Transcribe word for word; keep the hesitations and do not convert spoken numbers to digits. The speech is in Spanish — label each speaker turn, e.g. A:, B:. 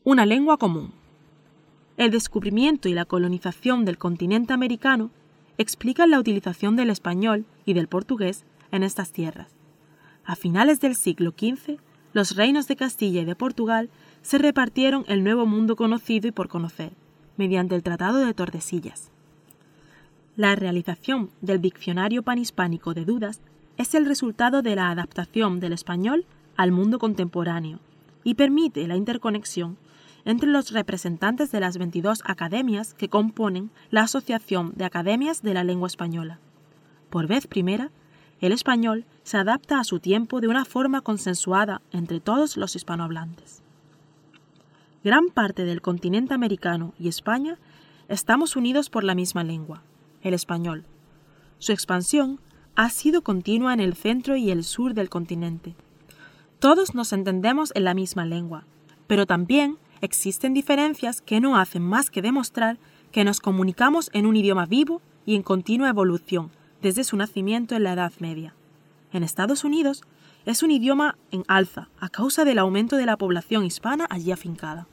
A: Una lengua común. El descubrimiento y la colonización del continente americano explican la utilización del español y del portugués en estas tierras. A finales del siglo quince, los reinos de Castilla y de Portugal se repartieron el nuevo mundo conocido y por conocer, mediante el Tratado de Tordesillas. La realización del Diccionario Panhispánico de Dudas es el resultado de la adaptación del español al mundo contemporáneo y permite la interconexión entre los representantes de las veintidós academias que componen la Asociación de Academias de la Lengua Española. Por vez primera, el español se adapta a su tiempo de una forma consensuada entre todos los hispanohablantes. Gran parte del continente americano y España estamos unidos por la misma lengua, el español. Su expansión ha sido continua en el centro y el sur del continente. Todos nos entendemos en la misma lengua, pero también existen diferencias que no hacen más que demostrar que nos comunicamos en un idioma vivo y en continua evolución desde su nacimiento en la Edad Media. En Estados Unidos es un idioma en alza a causa del aumento de la población hispana allí afincada.